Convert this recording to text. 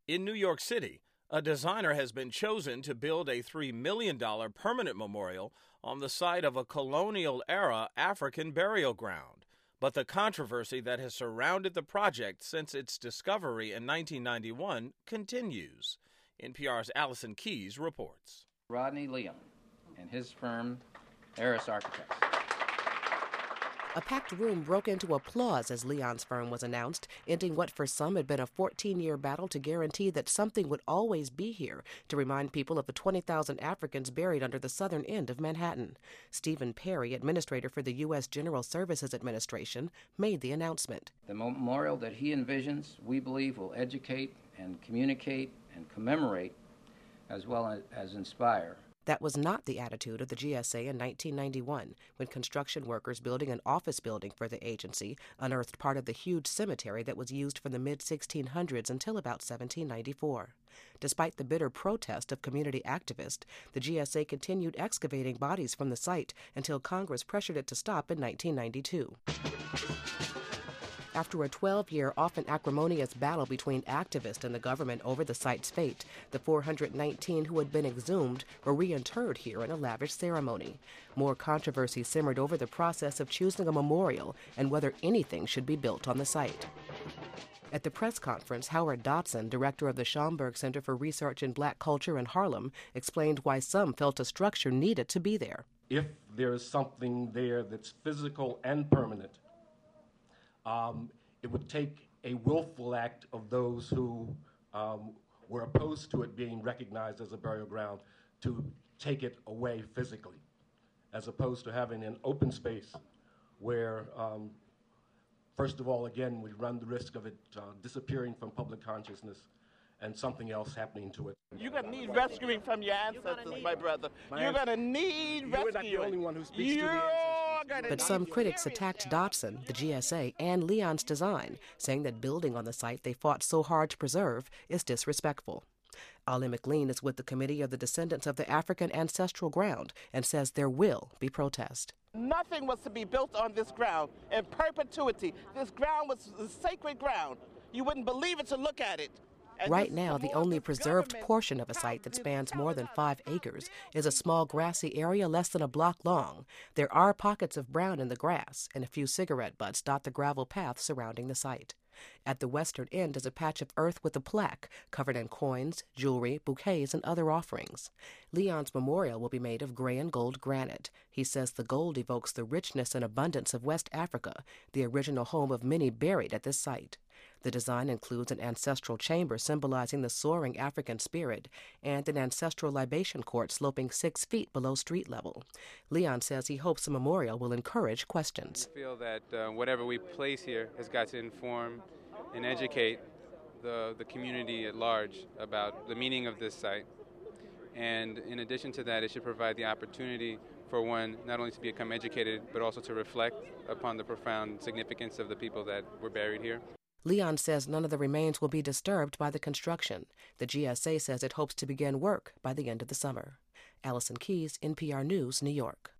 In New York City, a designer has been chosen to build a $3 million permanent memorial on the site of a colonial-era African burial ground. But the controversy that has surrounded the project since its discovery in 1991 continues. NPR's Allison Keyes reports. Rodney Leon and his firm, Eris Architects. A packed room broke into applause as Leon's firm was announced, ending what for some had been a 14-year battle to guarantee that something would always be here to remind people of the 20,000 Africans buried under the southern end of Manhattan. Stephen Perry, administrator for the U.S. General Services Administration, made the announcement. The memorial that he envisions, we believe, will educate and communicate and commemorate as well as inspire. That was not the attitude of the GSA in 1991, when construction workers building an office building for the agency unearthed part of the huge cemetery that was used from the mid-1600s until about 1794. Despite the bitter protest of community activists, the GSA continued excavating bodies from the site until Congress pressured it to stop in 1992. After a 12-year, often acrimonious battle between activists and the government over the site's fate, the 419 who had been exhumed were reinterred here in a lavish ceremony. More controversy simmered over the process of choosing a memorial and whether anything should be built on the site. At the press conference, Howard Dotson, director of the Schomburg Center for Research in Black Culture in Harlem, explained why some felt a structure needed to be there. If there is something there that's physical and permanent, it would take a willful act of those who were opposed to it being recognized as a burial ground to take it away physically, as opposed to having an open space where, first of all, again, we run the risk of it disappearing from public consciousness and something else happening to it. You're going to need rescuing from your ancestors, my brother. You're going to need rescuing. You're not the only one who speaks to the ancestors. But some critics attacked Dotson, the GSA, and Leon's design, saying that building on the site they fought so hard to preserve is disrespectful. Ali McLean is with the Committee of the Descendants of the African Ancestral Ground and says there will be protest. Nothing was to be built on this ground in perpetuity. This ground was sacred ground. You wouldn't believe it to look at it. Right now, the only preserved portion of a site that spans more than 5 acres is a small grassy area less than a block long. There are pockets of brown in the grass, and a few cigarette butts dot the gravel path surrounding the site. At the western end is a patch of earth with a plaque covered in coins, jewelry, bouquets, and other offerings. Leon's memorial will be made of gray and gold granite. He says the gold evokes the richness and abundance of West Africa, the original home of many buried at this site. The design includes an ancestral chamber symbolizing the soaring African spirit and an ancestral libation court sloping 6 feet below street level. Leon says he hopes the memorial will encourage questions. I feel that whatever we place here has got to inform and educate the community at large about the meaning of this site. And in addition to that, it should provide the opportunity for one not only to become educated, but also to reflect upon the profound significance of the people that were buried here. Leon says none of the remains will be disturbed by the construction. The GSA says it hopes to begin work by the end of the summer. Allison Keyes, NPR News, New York.